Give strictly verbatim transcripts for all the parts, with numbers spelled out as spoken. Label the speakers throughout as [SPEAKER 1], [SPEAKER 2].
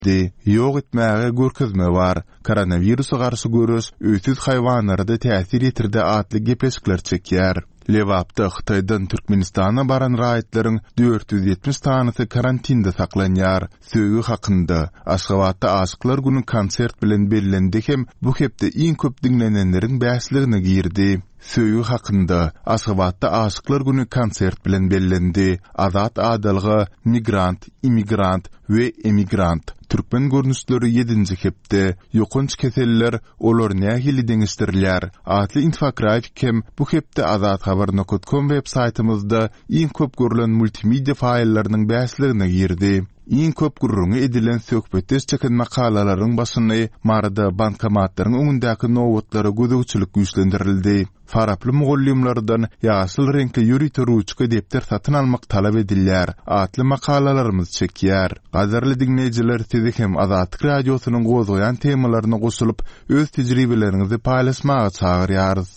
[SPEAKER 1] etdi. Ýok etmäge görkezme bar. Koronawirusa garşy görüş öýsüz haýwanlarda täsir etirdi atly gepleşikler çekýär. Lewapda Xitaydan Türkmenistana baran raýatlaryň dört yüz ýetmiş tanysy karantinde saklanýar. Söýgü hakynda Aşgabatda Aşyklar Güni konsert bilen bellendi hem bu hepde iň köp dinlenenleriň bäsligine girdi. Söýgü hakynda Aşgabatda Aşyklar Güni konsert bilen bellendi. Azat adalgy, migrant, immigrant we emigrant türkmen görnüşleri yedinci hepde ýokunç keseller olar nähili deňişdirler. Atly infografik hem bu hepde azat habar nokta com web saytymyzda iň köp görülen multimedia faýllarynyň bäsligine girdi. Iň köp gurrungy edilen söhbetler çeken makalalaryň başyny marada bankomatlaryň öňündäki nowatlary gözegçilik güýçlendirildi. Faraply mugallymlardan ýaşyl renkli ýürüýte ruçka depter satyn almak talap edilýär. Atly makalalarymyz çekýär. Gaderli dinleýijiler, sizi hem Azatlyk radiosynyň gozgoýan temalaryna goşulyp öz tejribelerinizi paýlaşmaga çagyrýarys.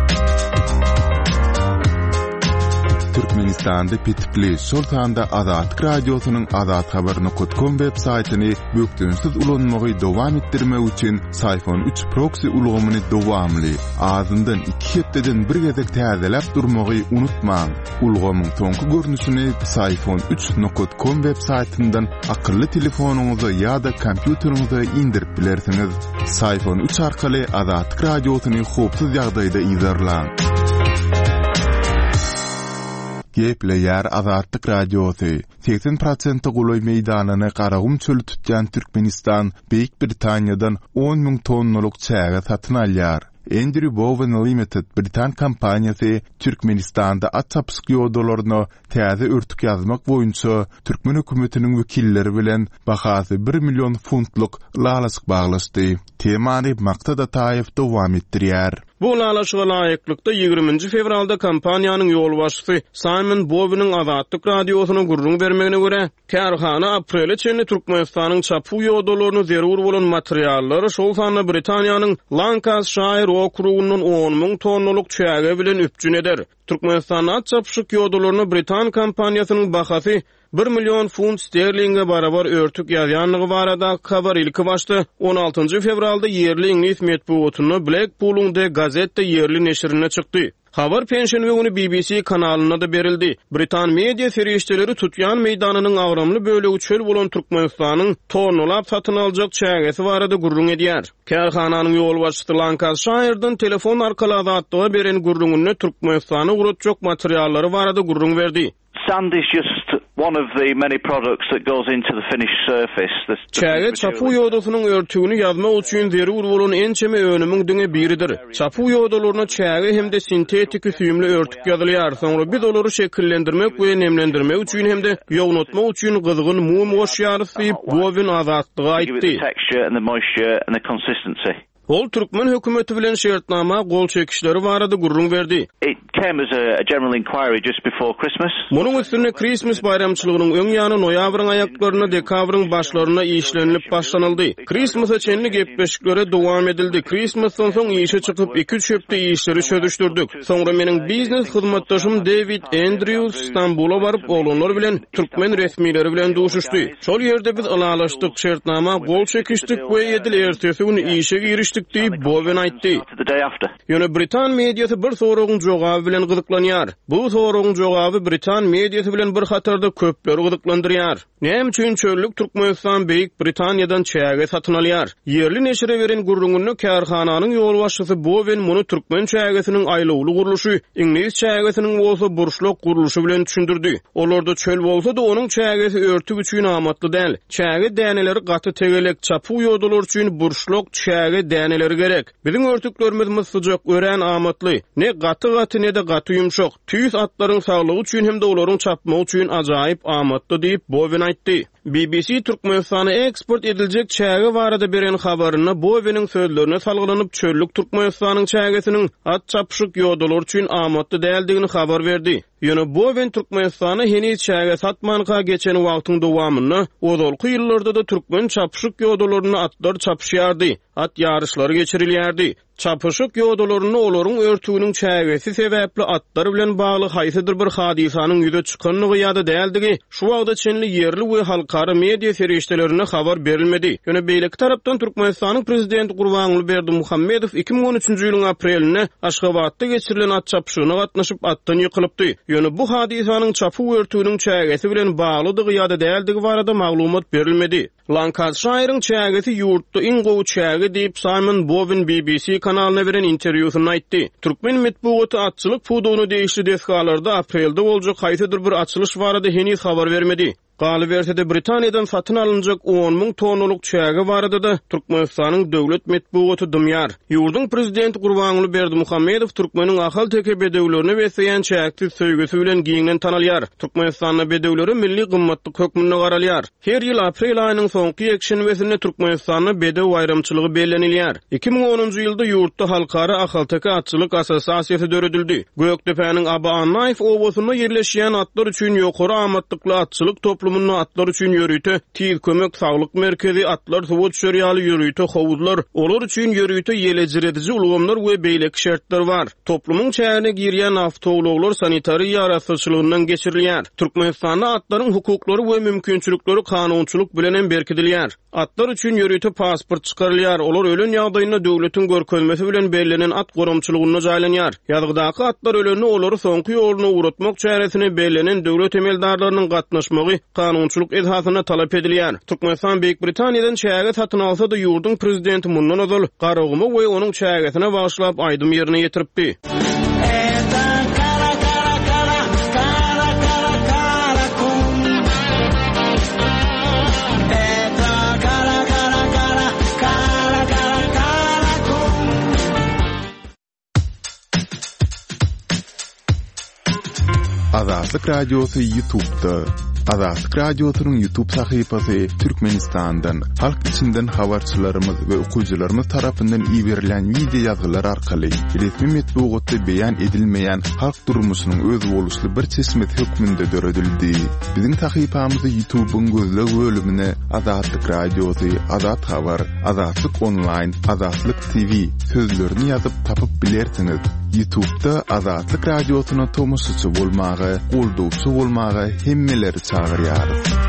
[SPEAKER 1] Türkmenistanda Petipli Sultanda Azatlyk radiosynyň azat habar nokta com web saýtyny bökdünsiz ulanmagy dowam etdirmek üçin Sayfon üç proxy ulgamyny dowamly azyndan iki hepdeden bir gezek täzeläp durmagy unutmaň. Ulgamyň soňky görnüşini Sayfon üç nokta com web saýtyndan akylly telefonuňyza ýa-da kompýuteriňize indirip bilersiňiz. Sayfon üç arkaly Azatlyk radiosyny howpsuz ýagdaýda izlerläň. Gepleýär Azatlyk radiosy. seksen prosent guloy meýdanyny garagum çöli tutýan Türkmenistan Beýik Britaniýadan on müň tonnalyk çäge satyn alýar. Andrew Bowen Limited Britan kompaniýasy Türkmenistanda at çapyşyk ýodalaryny täze örtük ýazmak boýunça Türkmen hökümetiniň wekilleri bilen bahasy bir million funtluk lalasyk baglaşdy. Temany Maksat Ataýew dowam etdirýär.
[SPEAKER 2] Bu lalaşyga laýyklykda ýygrüminji fevralda kompaniýanyň ýolbaşçysy Simon Bowen'ň Azatlyk radiosyna gurrun bermegine görä, kärhana aprele çenli Türkmenistanyň çapy ýodalaryny zerur bolan materiallary şol sanda Britaniýanyň Lancashire okrugynyň on müň tonnalyk çäge bilen üpjün eder. Türkmenistana çapyşyk ýodalaryny Britan kompaniýasynyň bahasy bir million funt sterlinge barabar örtük ýazýanlygy barada habar ilki başdy. on altynjy fevralda yerli İnglis medeniýetini Blackpool'un de gazette yerli neşrine çykdy. Habar penşenbe günü B B C kanalyna da berildi. Britan media ferişteleri tutyan meýdanynyň agramly bölegi çöl bolan Türkmenistanyň tonulap satyn aljak çägesi barada gurrun edýär. Kärhananyň ýolbaşçysy Lancashire'dan telefon arkaly azatlyga beren gurrungyny Türkmenistanyň urutjak materiallary barada gurrun berdi.
[SPEAKER 3] Sand is just one of the many products that goes into the finished surface.
[SPEAKER 2] Çäge çapy ýodasynyň örtügini ýazmak üçin zerur bolan en çeme önümiň diňe biridir. Çapy ýodalaryna çäge hemde sintetik süýümli örtük ýazylýar. Soňra biz olary şekillendirmek we nemlendirmek üçin hemde ýognatmak üçin gyzgyn mum goşýarysy Bowen azatlygy aýtdy.
[SPEAKER 3] Texture and the moisture and the consistency.
[SPEAKER 2] Ol Türkmen hökümeti bilen şertnama gol çekişleri barada gurrun berdi.
[SPEAKER 3] It came as a, a general inquiry just before Christmas.
[SPEAKER 2] Munyň üstüne Christmas bayramçylygynyň öň ýany noýabryň aýaklaryna dekabryň başlaryna işlenilip başlanyldy. Christmas'a çenli gepleşiklere dowam edildi. Christmas'tan soň işe çykyp iki üç hepde işleri çödüşdirdik. Soňra meniň biznes hyzmatdaşym David Andrews Istanbul'a baryp olanlar bilen Türkmen resmileri bilen duşuşdy. Şol ýerde biz alalaşdyk, şertnama gol çekişdik we edil ertesi günü işe girişdik. Bowen aýtdy. Ýöne Britan mediýasy bir soragyň jogaby bilen gyzyklanýar. Bu soragyň jogaby Britan mediýasy bilen bir hatarda köpleri gyzyklandyrýar. Näme üçin çöllük Türkmenistan Beýik Britaniýadan çäge satyn alýar? Yerli neşre beren gurrungyny kärhananyň ýolbaşçysy Bowen muny Türkmen çägesiniň aýlawly guruluşy, İnglis çägesiniň bolsa burşluk guruluşy bilen düşündirdi. Olarda çöl bolsa da onuň çägesi örtük üçin amatly däl. Çäge däneleri gaty tegelek çapy ýodalar üçin burşluk çäge däneleri gerek. Biziň örtüklerimiz myssyjak, ören amatly. Ne gaty gaty ne de gaty ýumşak. Tüýs atlaryň saglygy üçin hem de olaryň çapmagy üçin ajaýyp amatly diýip Bowen aýtdy. B B C Türkmenistana eksport ediljek çäge barada beren habaryna Bowen'ň sözlerine salgylanyp çöllük Türkmenistanyň çägesiniň at çapyşyk ýodalar üçin amatly däldigini habar berdi. Ýöne Bowen Türkmenistana heni çäge satmanka geçen wagtyň dowamyny ozalky ýyllarda da Türkmen çapyşyk ýodalaryny atlar çapyşýardy. At ýarışlary geçirilýärdi. Çapışık ýodalaryny olaryň örtüginiň çägesi sebäpli atlar bilen bagly haýsydyr bir hadisanyň ýüze çykanlygy ýa-da däldigi şu wagtda çenli ýerli we halkara media serişdelerine habar berilmedi. Ýöne beýleki tarapdan Türkmenistanyň prezidenti Gurbanuly Berdimuhammedow iki ming on üçünji ýylyň aprelinde Aşgabatda geçirilen at çapyşygyna gatnaşyp atdan ýykylypdy. Ýöne bu hadisanyň çapy örtüginiň çägesi bilen baglydygy ýa-da däldigi barada maglumat berilmedi. Lancashire'ın çägesi ýurtda iň gowy çägi diýip Simon Bowen B B C kanalyna beren interwýusynda aýtdy. Türkmen medeniýeti atçylyk puduny değişli deskalarda aprelde boljak haýsydyr bir açylyş barada heniz habar bermedi. Galy bersede Britaniýadan satyn alınjak on ming tonnalyk çägi barada da Türkmenistanyň döwlet medeniýeti dymýar. Ýurdun prezidenti Gurbanuly Berdimuhammedow Türkmeniň ahal teke bedewlerini besleýän çägsiz söýgüsi bilen giňden tanalýar. Türkmenistanyň bedewleri milli gymmatlyk hökmüne garalýar. Her ýyl aprel aýynyň soňky ýekşenbesinde Türkmenistanyň bedew aýramçylygy bellenilýär. iki ming onunji ýylda ýurtda halkara ahal teke atçylyk asosiasiýasy döredildi. Gökdepäniň Aba-Annaýew obasyna ýerleşýän atlar üçin ýokary amatdykly atçylyk toplumy atlar üçin ýörüýte, tiz kömek saglyk merkezi, atlar suwut şeriýaly ýörüýte, howuzlar, olar üçin ýörüýte ýelejiredici ulgamlar we beýleki şertler bar. Toplumyň çägine girýän awtowloglar sanitariýa araşdyrjylygyndan geçirilýär. Türkmenistanda atlaryň hukuklary we mümkinçilikleri kanunçylyk bilen berkidilýär. Atlar üçin ýörüýte pasport çykarylýar. Olar ölen ýagdaýynda döwletiň görkezmesi bilen bellänen at gorumçylygyna jaýlanýar. Ýazgydaky atlar öleni olary soňky ýoluny uratmak çäresine bellänen döwlet emeldarlarynyň gatnaşmagy kanunçylyk esasına talap edilýär. Türkmenistan Büyük Britaniýadan çäge satyn alsa da ýurdun prezidenti mundan azal garagymy we onuň çägesine başlap aýdym ýerine ýetiripdi.
[SPEAKER 1] Azatlyk Radiosu YouTube'da. Azatlyk Radiosynyň YouTube sahypasy Türkmenistandan, halk içinden habarçylarymyz we okuwçylarymyz tarapyndan iýerilen video ýazgylar arkaly resmi medeniýetde beýan edilmeýän halk durmuşynyň öz boluşly bir çeşmet hökmünde döredildi. Biziň sahypamyzy YouTube'un gözleg bölümine Azatlyk Radiosy, Azat Habar, Azatlyk Online, Azatlyk T V sözlerini ýazyp tapyp bilersiňiz. YouTube'da Azatlyk Radiosyna tomoşçy bolmagy, goldowçy bolmagy hemmeleri çağırýar.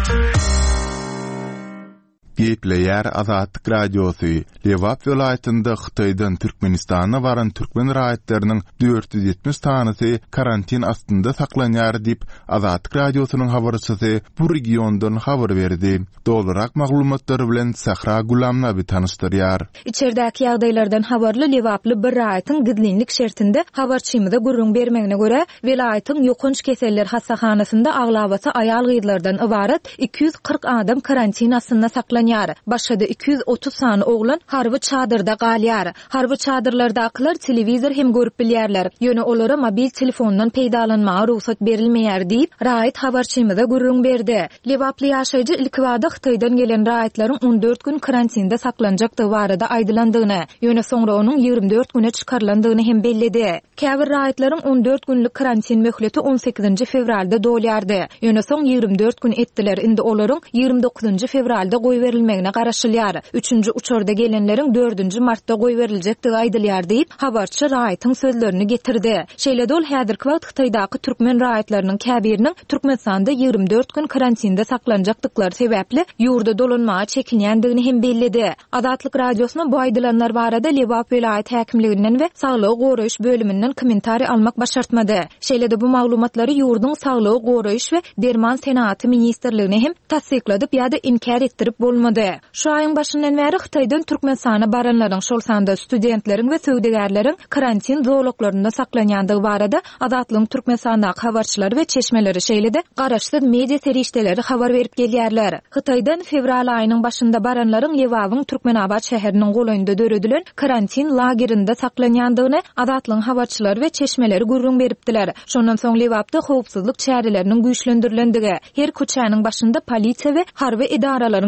[SPEAKER 1] Gepleýär Azatlyk Radiosu. Lewap welaýatynda Hytaýdan Türkmenistana baran türkmen raýatlarynyň dört yüz ýetmiş tanysy karantin astynda saklanýar diýip Azatlyk Radiosynyň habarçysy bu regiondan habar berdi. Dolarak maglumatlary bilen Sahra Gulamnaby tanışdyrýar.
[SPEAKER 4] İçeridäki ýagdaýlardan habarly lewaply bir raýatyň gidlinlik şertinde habarçymyza gurrun bermegine görä welaýatyň ýokunç keseller hastahanasynda aglabasy aýal gyýdlardan ibaret iki yüz kırk adam karantin astynda saklanýar. Başga iki yüz otuz sany oglan harby çadyrda galýar. Harby çadyrlardakylar telewizor hem görüp bilýärler. Ýöne olara mobil telefondan peýdalanmaga ruhsat berilmeýär diýip raýat habarçymyza gurrun berdi. Lewaply ýaşaýjy ilk wagtda Hytaýdan gelen raýatlaryň on dört gün karantinda saklanjakdygy barada aýdylandygyny, ýöne soňra onuň ýigirmi dört güne çykarlandygyny hem bellidi. Käbir raýatlaryň on dört günlük karantin möhleti on sekizinji fevralda dolýardy. Ýöne soň ýigirmi dört gün etdiler. Indi olaryň ýigirmi dokuzunji fevralda goý berilmegine garaşylýar. Üçüncü uçurda gelenleriň dördünji martda goý beriljekdigi aýdylýar diýip habarçy raýatyň sözlerini getirdi. Şeýle ol häzirki wagt Hytaýdaky türkmen raýatlarynyň käbiriniň Türkmenistanda ýigirmi dört gün karantinda saklanjakdyklary sebäpli ýurda dolanmaga çekinýändigini hem bellidi. Azatlyk Radiosyna bu aýdylanlar barada Lewap welaýat häkimliginden we saglygy goraýyş bölüminden kommentari almak başartmady. Şeýle bu maglumatlary ýurdun saglygy goraýyş we derman senaty ministrligine hem tasdikladyp ýa-da inkar etdirip bolmady. Şu aýyň başyndan bäri Hytaýdan Türkmenistana baranlaryň şol sanda studentleriň we söwdegärleriň karantin zowluklarynda saklanýandygy barada Azatlyk Türkmenistandaky habarçylary we çeşmeleri şeýle-de garaşsyz media serişdeleri habar berip gelýärler. Hytaýdan fevral aýynyň başynda baranlaryň Lewabyň Türkmenabad şäheriniň golaýynda döredilen karantin lagerinde saklanýandygyny Azatlyk habarçylary we çeşmeleri gurrun beripdiler. Şondan soň Lewapda howpsuzlyk çäreleriniň güýçlendirilendigi, her köçäniň başynda polisiýa we harby idaralaryň işe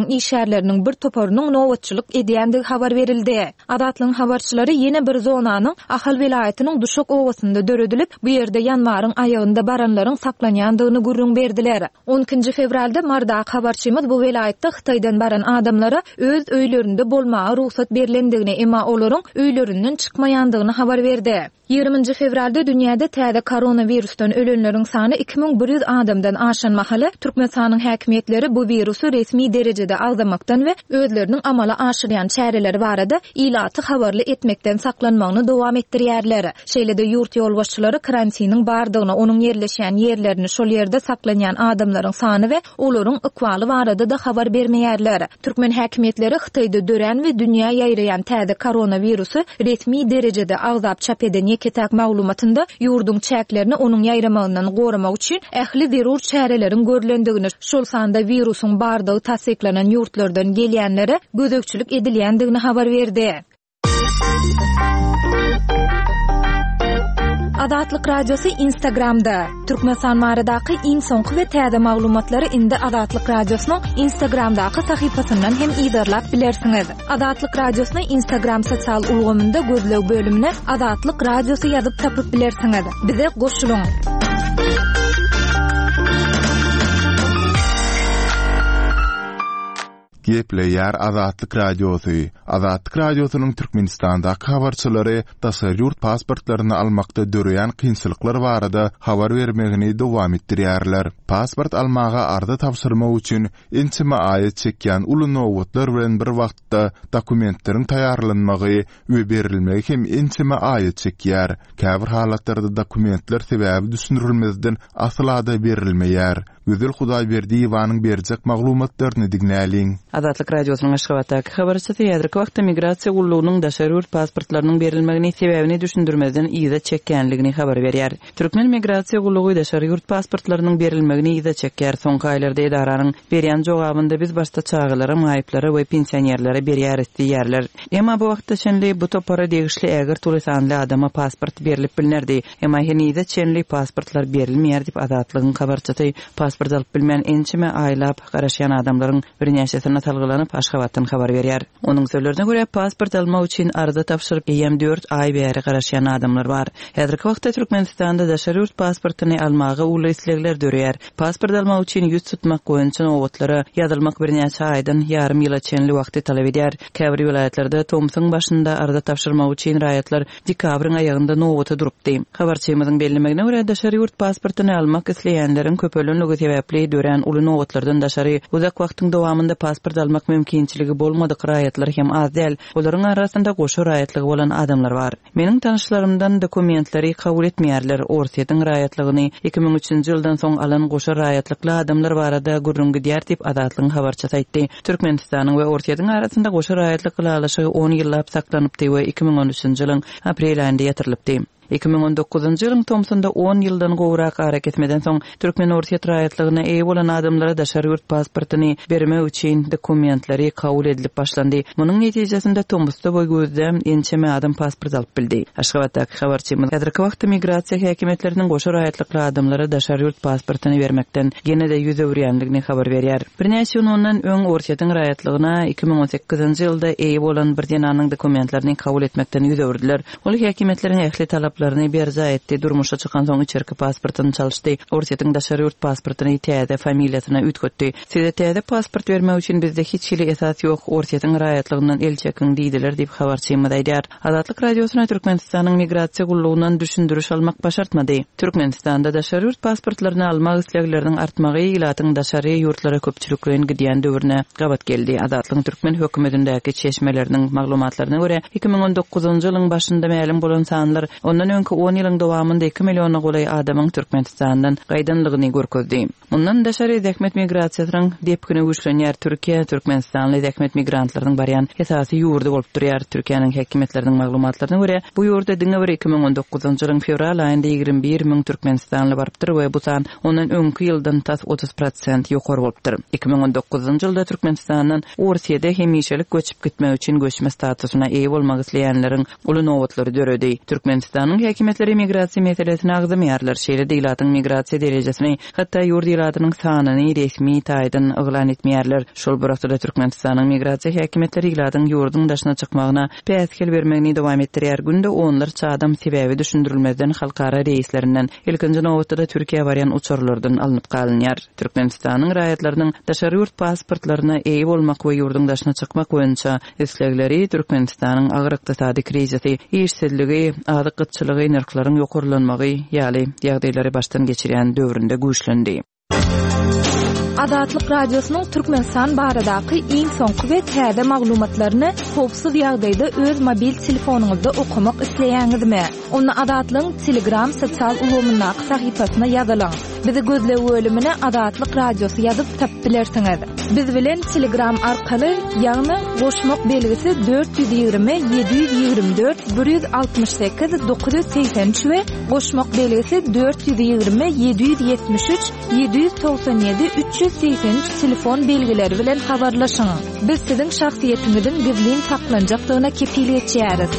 [SPEAKER 4] şäherleriniň bir toparynyň nowatçylyk edýändigi habar berildi. Adatlyň habarçylary ýene bir zonanyň Ahal vilayatynyň Duşak owasynda döredilip, bu ýerde ýanwaryň aýagynda baranlaryň saklanýandygyny gurrun berdiler. on ikinji fevralda Mardak habarçymyz bu vilayatda Hytaýdan baran adamlara öz öýlerinde bolmagy ruhsat berilendigini, emma olaryň öýlerinden çykmaýandygyny habar berdi. ýygrüminji fevralda dünýäde täze koronavirusdan ölenleriň sany iki bin bir ýüz adamdan aşan mahaly Türkmenistanyň häkimetleri bu virusy resmi derejede aldamakdan we özleriniň amala aşyrýan çäreleri barada ilaty habarly etmekden saklanmagyny dowam etdirýärler. Şeýlede ýurt ýolbaşçylary karantiniň bardygyny, onuň ýerleşýän ýerlerini, şol ýerde saklanýan adamlaryň sany we olaryň ykwaly barada da habar bermeýärler. Türkmen häkimetleri Hytaýda dören we dünýä ýaýrayan täze koronavirusy resmi derejede agzap çap eden ketak maglumatynda ýurdun çäklerini onuň ýaýramagyndan goramak üçin ähli zerur çärelerin görülendigini, şol sanda virusyň bardygy tasdiklanan ýurtlardan gelýänlere gözekçilik edilýändigini habar berdi. Adatlyk radiosu Instagramda. Türkmenistan baradaky iň soňky we täze maglumatlary indi Adatlyk radiosynyň Instagramdaky sahypasyndan hem ýydarlap bilersiňiz. Adatlyk radiosyny Instagram sosial ulgamynda gözlew bölümine Adatlyk radiosu ýazyp tapyp bilersiňiz. Bize goşulyň.
[SPEAKER 1] Gepleýär Adatlyk radiosu. Adatlyk radiosynyň Türkmenistanda habarçylary daşary ýurt pasportlaryny almakda döreýän kynçylyklar barada habar bermegini dowam etdirýärler. Pasport almaga arda tapşyrmak üçin ençime aýat çekýän uly nowatlar bilen bir wagtda dokumentleriň taýýarlanmagy we berilmegi hem ençime aýat çekýär. Käbir halatlarda dokumentler sebäbi düşünülmezden aslada berilmeýär. Güzel Hudaýberdi Ivanyň berjek maglumatlaryny diňläliň.
[SPEAKER 5] Adatlyk radiosynyň Aşgabatdaky habarçysy ýadyrky wagtda migrasiýa gullugynyň daşary ýurt pasportlarynyň berilmegini sebäbini düşündirmezden ýyza çekýänligini habar berýär. Türkmen migrasiýa gullugy daşary ýurt pasportlarynyň berilmegini ýyza çekýär. Soňky aýlarda edaranyň berýän jogabynda biz başda çağılara, maýyplara we pensionerlere berýär etdiýärler. Emma bu wagtda şenli bu topara degişli ägir tulysanly adama pasport berilip bilinärdi. Emma ýene-ýyza çenli pasportlar berilmeýär diýip Adatlygyň habarçysy pasport alyp bilmän ençime aýlap garaşýan adamlaryň birnäçesine talgylanyp Aşgabatdan habar berýär. Onuň sözlerine görä pasport almak üçin arda tapşyryp ýygrimi dört aý bäri garaşýan adamlar bar. Häzirki wagtda Türkmenistanda daşary ýurt pasportyny almagy uly islegler döreýär. Pasport almak üçin ýüz tutmak goýunça nowatlary ýazylmak birnäçe aýdan ýarym ýyla çenli wagty talap edýär. Käbir vilayatlarda Tomsyň başynda arda tapşyrmak üçin raýatlar dekabryň aýagynda nowaty durupdy. Habarçymyzyň bellemegine görä daşary ýurt pasportyny almak isleýänleriň köpölünligi sebäpli dören uly nowatlardan daşary uzak wagtyň dowamynda pasport almak mümkinçiligi bolmady. Raýatlar hem az däl. Olaryň arasynda goşu raýatlygy bolan adamlar bar. Meniň tanışlarymdan dokumentlary kabul etmeýärler. Orsiýetiň raýatlygyny iki bin üçinji ýyldan soň alan goşu raýatlykly adamlar barada gurrun gidýär diýip Adatlygyň habarçysy aýtdy. Türkmenistanyň we Orsiýetiň arasynda goşu raýatlyk gylalaşy on ýyllap saklanypdy we iki bin on üçinji ýylyň aprel aýynda ýatyrylypdy. iki bin on dokuzunji ýylyň Tomsonda on ýyldan gowrak hareket etmeden soň Türkmen orsiýet raýatlygyna eýe bolan adamlara daşary ýurt pasportyny bermek üçin dokumentlary kabul edilip başlandy. Munyň netijesinde Tomsda boy gözlem ençeme adam pasport alyp bildi. Aşgabatdaky habarçymyz häzirki wagtda migrasiýa häkimetleriniň goşu raýatlykly adamlara daşary ýurt pasportyny bermekden genede ýüz öwrýänligini habar berýär. Birnäçe ýyldan öň orsiýetiň raýatlygyna iki bin on sekizinji ýylda eýe bolan bir denanyň dokumentlerini kabul etmekden ýüz öwrdiler. Ol häkimetleriň ähli talaplaryny berza etdi. Durmuşa çykan soň içerki pasportyny çalyşdy. Orsiýetiň daşary ýurt pasportyny täze familiýasyna ütgötdi. Size täze pasport bermek üçin bizde hiç hili esas ýok. Orsiýetiň raýatlygyndan el çekin diýdiler diýip habarçymyz aýdýar. Adatlyk radiosyna Türkmenistanyň migrasiýa gullugynyň düşündürüş almak başartmady. Türkmenistanda daşary ýurt pasportlaryny almak islegileriniň artmagy ilatyň daşary ýurtlara köpçüliklen gidýän döwrüne gabat geldi. Adatlyň Türkmen hökümetindäki çeşmeleriniň maglumatlaryna görä iki bin on dokuzunji ýylyň başynda ma'lum bolan sanlar ondan öňki on ýylyň dowamynda iki milliona golay adamyň Türkmenistandan gaýdanlygyny görkezdi. Mundan daşary däkmet migrasiýasynyň depkini güçlenýär. Türkiýe Türkmenistanly däkmet migrantlarynyň barýan esasy ýurdy bolup durýar. Türkiýanyň häkimetleriniň maglumatlaryna görä bu ýurda diňe bir iki bin on dokuzunji ýylyň fevral aýynda ýygrimi bir miň Türkmenistanly barypdyr we bu san ondan öňki ýyldan tas otuz prosent ýokary bolupdyr. iki bin on dokuzunji ýylda Türkmenistandan Orsiýede hemişelik göçüp gitmek üçin göçme statusyna eýe bolmak isleýänleriň uly nowatlary döredi. Türkmenistanyň häkimetleri migrasiýa meselesini agzamýarlar. Şeýle diýlatyň migrasiýa derejesini, hatda ýurt ýylatynyň sanyny resmi taýdan oglan etmeýärler. Şol burasda Türkmenistanyň migrasiýa häkimetleri ýylatyň ýurduň daşyna çykmagyna päskel bermegini dowam etdirýär. Günde onlarça adam sebäbi düşündirilmezden halkara reýslerinden ilkinji nowatda Türkiýe barýan uçurlardan alınıp galynýar. Türkmenistanyň raýatlarynyň daşary ýurt pasportlaryna eýip bolmak we ýurduň daşyna çykmak boýunça islegleri Türkmenistanyň agyr ykdysady krizisi, işsizligi, azyk gıtçylygy, narklaryň ýokurlanmagy ýaly ýagdaýlary başdan geçirýän döwründe güýçlendi.
[SPEAKER 4] Adatlyk radiosynyň Türkmenistan baradaky iň soňky we täze maglumatlaryny howpsuz ýagdaýda öz mobil telefonuňyzda okumak isleýäňizmi? Onu Adatlyň Telegram sosial ulgamyna sahypasyna ýazylaň. Bizi gözle bölümine Adatlyk Radiosy ýazyp tap bilersiňiz. Biz bilen Telegram arkaly ýagny goşmak belgisi dört yüz ýygrimi yedi yüz ýygrimi dört bir yüz altymyş sekiz dokuz yüz seksen üç we goşmak belgisi dört yüz ýygrimi yedi yüz ýetmiş üç yedi yüz toksan ýedi üç yüz seksen üç telefon belgileri bilen habarlaşyň. Biz siziň şahsiýetiňizin gizlin saklanjakdygyna kepil etýäris.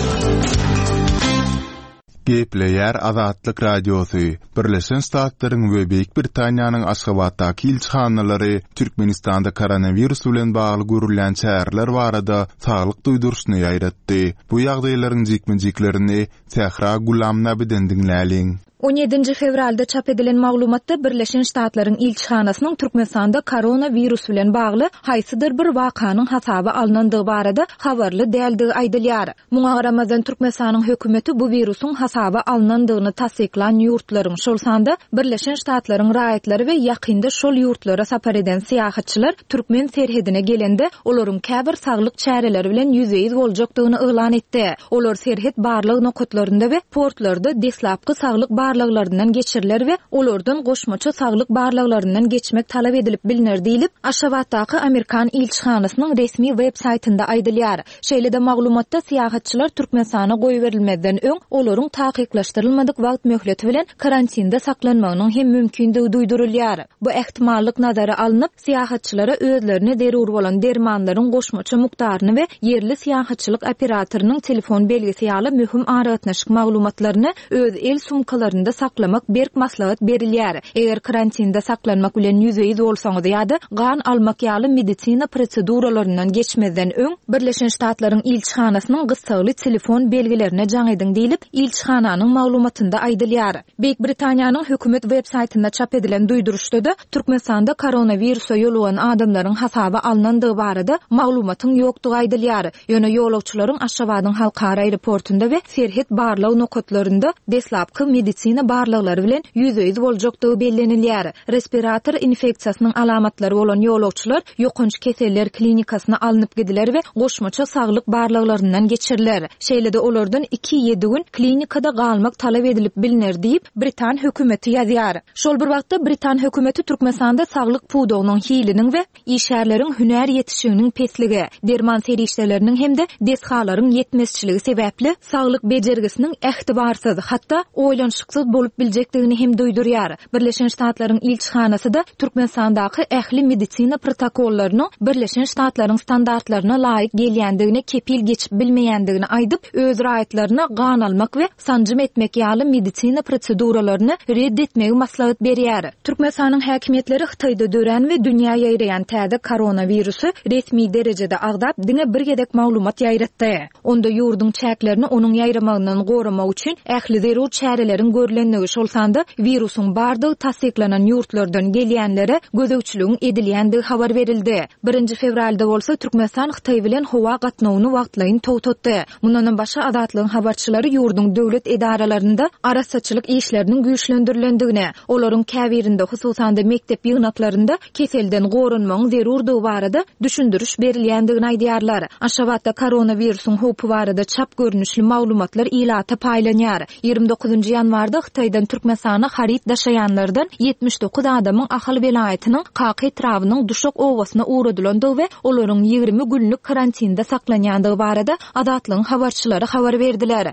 [SPEAKER 1] Gepleyer Azatlyk Radiosu, Birleşen Ştatlaryň we Beýik Britaniýanyň Aşgabatdaky ilçhanalary Türkmenistanda koronavirus bilen bagly görülen çäherler barada saglyk duýdurşyny ýaýratdy. Bu ýagdaýlaryň jekmenjeklerini Tehra Gulamna bilen dinläliň.
[SPEAKER 4] on ýedinji fevralda çap edilen maglumatda Birleşen Ştatlaryň ilçhanasynyň Türkmenistanda koronavirus bilen bagly haýsydyr bir wakanyň hasaby alınandygy barada habarly däldigi aýdylýar. Muňa garamazdan Türkmenistanyň hökümeti bu virusyň hasaby alınandygyny tasdiklan ýurtlaryň şol sanda Birleşen Ştatlaryň raýatlary we ýakynda şol ýurtlara sapar eden syýahatçylar Türkmen serhedine gelende olaryň käbir saglyk çäreleri bilen ýüzeýiz boljakdygyny elan etdi. Olar serhed barlyk nokatlarynda we portlarda deslapky saglyk barlyklaryndan geçiriler we olardan goşmaça saglyk barlyklaryndan geçmek talap edilip bilinir diýilip Aşgabatdaky Amerikan ilçhanasynyň resmi web saýtynda aýdylýar. Şeýle-de maglumatda syýahatçylar Türkmenistana goýberilmeden öň olaryň taýyklaşdyrylmadyk wagt möhleti bilen karantinde saklanmagynyň hem mümkindigi duýdurulýar. Bu ähtimallyk nazara alınıp syýahatçylara özlerine derur bolan dermanlaryň goşmaça mukdaryny we yerli syýahatçylyk operatorynyň telefon belgisi ýaly möhüm aragatnaşyk maglumatlaryny öz el sumkalaryny da saklamak berk maslahat berilýär. Eger karantinde saklanmak bilen ýüzeýiz bolsaňyz ýa-da gan almak ýaly medisina proseduralaryndan geçmeden öň Birleşen Ştatlaryň ilçhanasynyň gysgaly telefon belgilerine jaň ediň diýilip ilçhananyň maglumatynda aýdylýar. Beýik Britaniýanyň hökümet web saýtynda çap edilen duýduruşda da Türkmenistanda koronavirusa ýolugan adamlaryň hasaby alınandygy barada maglumatyň ýokdugy aýdylýar. Ýöne ýolagçylaryň Aşgabatyň halkara aeroportunda we serhet barlyk nokatlarynda deslapky medisina barlyklary bilen ýüzeýiz boljakdygy bellenilýär. Respirator infeksiýasynyň alamatlary bolan ýolagçylar ýokunç keseller klinikasyna alınıp gidiler we goşmaça saglyk barlyklaryndan geçiriler. Şeýle-de olardan iki ýedi gün klinikada galmak talap edilip bilinir diýip Britan hökümeti ýazýar. Şol bir wagtda Britan hökümeti Türkmenistanda saglyk puwdugynyň hiliniň we işärleriň hünär ýetişiginiň pesligi, derman serişleriniň hemde deshalaryň ýetmezçiligi sebäpli saglyk bejergisiniň ähtibarsyz, hatda oýlanşyksyz bolup biljekdigini hem duýdurýar. Birleşen Ştatlaryň ilçhanasy da Türkmenistandaky ähli medisina protokollaryny Birleşen Ştatlaryň standartlaryna laýyk gelýändigine kepil geçip bilmeýändigini aýdyp öz raýatlaryna gan almak we sanjym etmek ýaly medisina proseduralaryny reddetmegi maslahat berýär. Türkmenistanyň häkimetleri Hytaýda dören we dünýä ýaýraýan täze koronavirusy resmi derejede agdap diňe bir gedek maglumat ýaýratdy. Onda ýurduň çäklerini onuň ýaýramagynyň goramak üçin ähli zerur çäreleriň görülenligi şol sanda virusyň bardygy tasdiklanan ýurtlardan gelýänlere gözegçiligin edilýändigi habar berildi. birinji fevralda bolsa Türkmenistan Hytaý bilen howa gatnawyny wagtlaýyn towtatdy. Mundan başga adatlygyň habarçylary ýurduň döwlet edaralarynda arasaçylyk işleriniň güýçlendirilendигине, olaryň käbirinde hususanda mektep ýygnaklarynda keselden gorunmagyň zerurdygy barada düşündürüş berilýändigini aýdýarlar. Aşgabatda koronavirusyň howpy barada çap görnüşli maglumatlar ilata paýlanýar. ýygrimi dokuzunji ýanwarda Hytaýdan Türkmenistana harit daşaýanlardan yetmiş dokuz adamyň ahal welaýatynyň Qaky etrawynyň duşak owasyna uğradylandygy we olaryň ýygrimi günlük karantinde saklanýandygy barada adatlygyň habarçylary habar berdiler.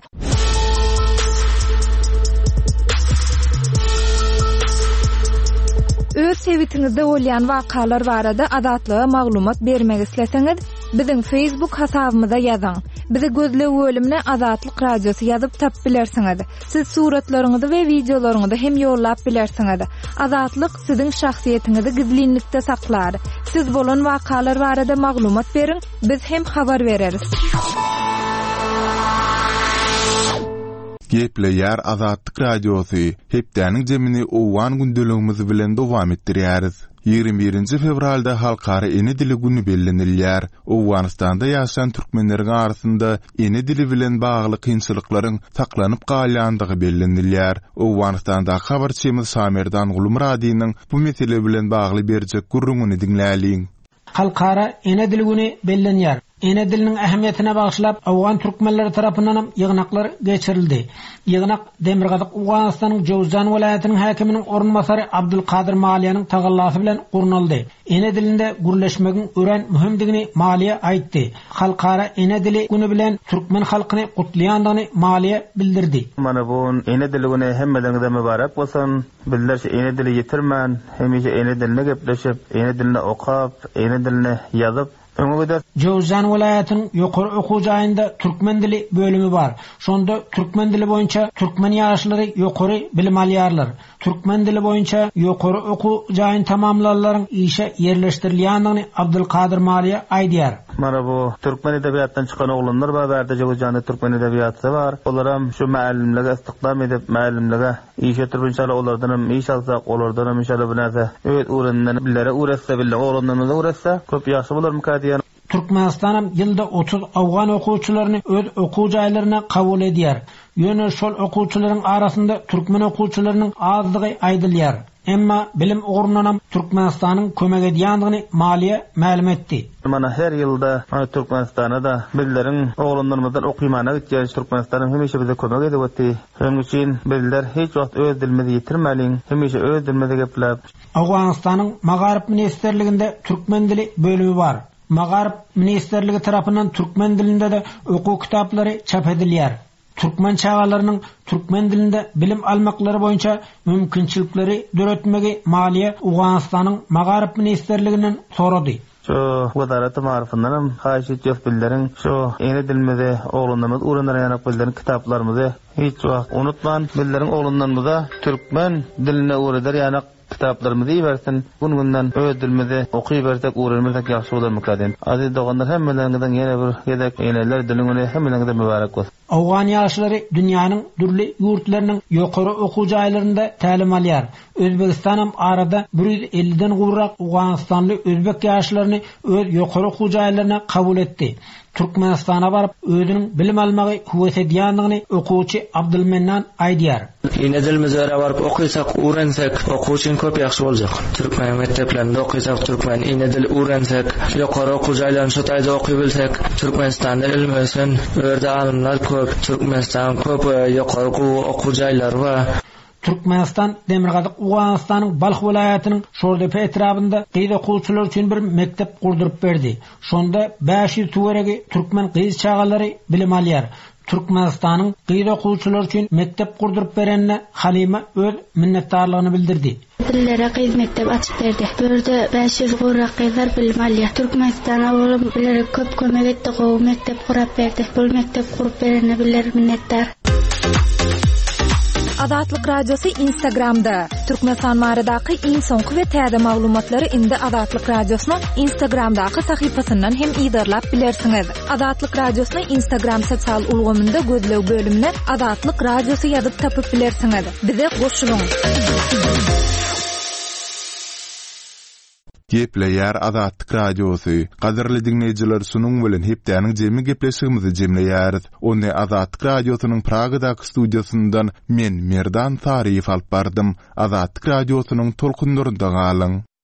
[SPEAKER 4] Öz sewitinizde bolýan wakalar barada azatlyga maglumat bermek isleseňiz, biziň Facebook hasabymyza ýazyň. Bizi gözle bölümine Azatlyk radiosu ýazyp tap bilersiňiz. Siz suratlaryňyzy we videolaryňyzy hem ýollap bilersiňiz. Azatlyk siziň şahsiýetiniňizi gizlinlikde saklar. Siz bolan wakalar barada maglumat beriň, biz hem habar bereriz.
[SPEAKER 1] Gepleýär Azatlyk radiosu hepdäniň jemini owan gündeligimiz bilen dowam etdirýäris. ýygrimi birinji fevralda halkara ene dili günü bellenilýär. Owganystanda ýaşaýan türkmenleriň arasynda ene dili bilen bagly kynçylyklaryň saklanyp galýandygy bellenilýär. Owganystanda habarçymyz Samerdan Gulumradynyň bu mesele bilen bagly berjek gurrungyny dinläliň.
[SPEAKER 6] Halkara ene dili günü bellenýär. Ene dilinin ähmiýetine bagyşlap Awgan türkmenleri tarapyndan ýygnaklar geçirildi. Ýygnak Demirgazyk Owganystanyň Jowzjan welaýatynyň häkiminiň ornmasary Abdulkadir Maliýanyň tagallasy bilen gurnaldy. Ene dilinde gürleşmegiň ören mühimdigini Maliýa aýtdy. Halkara ene dili güni bilen türkmen halkyny gutlaýandygyny Maliýa bildirdi.
[SPEAKER 7] Mana bu ene dili güni hemmelerine mübarek bolsun. Bizler şu ene dili ýetirmän, hemişe ene diline gepleşip, ene diline okap, ene diline ýazyp
[SPEAKER 6] Jowzjan welaýatynyň ýokary okuw jaýynda türkmen dili bölümi bar. Şonda türkmen dili boýunça türkmen ýaşlary ýokary bilim alýarlar. Türkmen dili boýunça ýokary okuw jaýyn tamamlanlaryň işe ýerleşdirilýändigini Abdulkadir Maliýa aýdýar.
[SPEAKER 7] Mana bu türkmen edebiýatyndan çykan oglanlar bar, bärde Jowzjanda türkmen edebiýaty bar. Olar hem şu mälimlige istiqdam edip mälimlige iş ýetirip inşallah olardan hem iş alsak, olardan hem inşallah bu näse öýet uğrundan billere uğrasa bille oglandan uğrasa köp ýaşy bolar mukadiýan.
[SPEAKER 6] Türkmenistan ýylda otuz Awgan okuwçylaryny öz okuw jaýlaryna kabul edýär. Ýöne şol okuwçylaryň arasynda türkmen okuwçylarynyň azlygy aýdylýar. Emma bilim ugrundan Türkmenistanyň kömek edýändigini Maliýa ma'lum etdi.
[SPEAKER 7] Mana her ýylda Türkmenistana da billeriň oglanlarymyzdan okuýmana gitýär. Türkmenistanyň hemişe bize kömek edip ötdi. Şonuň üçin biller hiç wagt öz dilimizi ýetirmäliň, hemişe öz dilimizde gepläp.
[SPEAKER 6] Awganystanyň Magaryp ministrliginde türkmen dili bölümi bar. Magaryp ministerligi tarapyndan türkmen dilinde de okuw kitaplary çap edilýär. Türkmen çağalarynyň türkmen dilinde bilim almaklary boýunça mümkinçilikleri döretmegi Maliýa Awganystanyň Magaryp ministerliginden sorady.
[SPEAKER 7] Şu wadarat marifyndan haýyş etýär billeriň şu ene dilimizi oglanlarymyz uğranarak billeriň kitaplarymyzy hiç wagt unutman. Billeriň oglanlarymyza türkmen diline uğradar ýa-ni kitaplarymyzy iýersin. Bunundan öz dilimizi okuýy bersek, öwrenmesek ýaxşy bolar mukadem. Aziz doganlar, hemmeleriňizden ýene bir gedek eneler dilini hemmeleriňizde mübarek bolsun.
[SPEAKER 6] Awgan ýaşlary dünýäniň dürli ýurtlarynyň ýokary okuw jaýlarynda tälim alýar. Özbegistan hem arada bir yüz elliden gurrak Awganistanly özbek ýaşlaryny öz ýokary okuw jaýlaryna kabul etdi. Türkmenistana barıp özünün bilim almagy huwet edýändigini okuwçy Abdulmennan aýdýar.
[SPEAKER 8] Ene dilimizi barıp okuýsak, öwrensek, okuw üçin köp ýaxşy boljak. Türkmen mekdeplerinde okuýsak, türkmen ene dili öwrensek, ýokary okuw jaýlaryny şu taýda okuýy bilsek, Türkmenistanda ilim ösen, örde alymlar köp, Türkmenistan köp ýokary okuw jaýlary bar.
[SPEAKER 6] Türkmenistan Demirgazyk Owganystanyň Balx welaýatynyň Şordepe etrabynda gyz okuwçylar üçin bir mektep gurdurup berdi. Şonda beş ýüz töweregi türkmen gyz çağalary bilim alýar. Türkmenistanyň gyz okuwçylar üçin mektep gurdurup berenine Halima öz minnetdarlygyny bildirdi.
[SPEAKER 9] Dillere gyz mektep açyp berdi. Börde beş yüz gurrak gyzlar bilim alýar. Türkmenistana bolan bileri köp kömek etdi, gowy mektep gurup berdi. Bu mektep gurup berene biler minnetdar.
[SPEAKER 4] Azatlyk radiosu Instagramda. Türkmenistan baradaky iň soňky we täze maglumatlary indi Azatlyk radiosynyň Instagramdaky sahypasyndan hem ýydarlap bilersiňiz. Azatlyk radiosynyň Instagram sosial ulgamynda gözlew bölümine Azatlyk radiosu ýazyp tapyp bilersiňiz. Bize goşulyň.
[SPEAKER 1] Gepleýär Azatlyk radiosu. Gaderli dinleýijiler, sunuň bilen hepdäniň jemi gepleşigimizi jemleýäris. Onu Azatlyk radiosynyň Pragadaky studiýasyndan men Merdan Taryf alyp bardym. Azatlyk radiosynyň tolkunlarynda galyň.